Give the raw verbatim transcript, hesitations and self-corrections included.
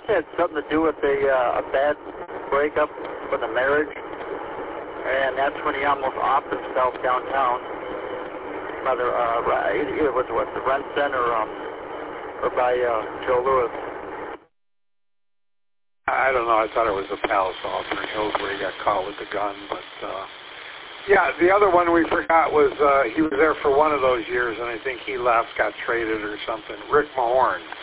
had something to do with a, uh, a bad breakup with a marriage, and that's when he almost offed himself downtown. By the, uh, right, either was what, the Rent Center um, or by uh, Joe Louis. I don't know. I thought it was the Palace Alternate Hills where he got caught with the gun, but uh, yeah, the other one we forgot was uh, he was there for one of those years, and I think he left, got traded or something. Rick Mahorn.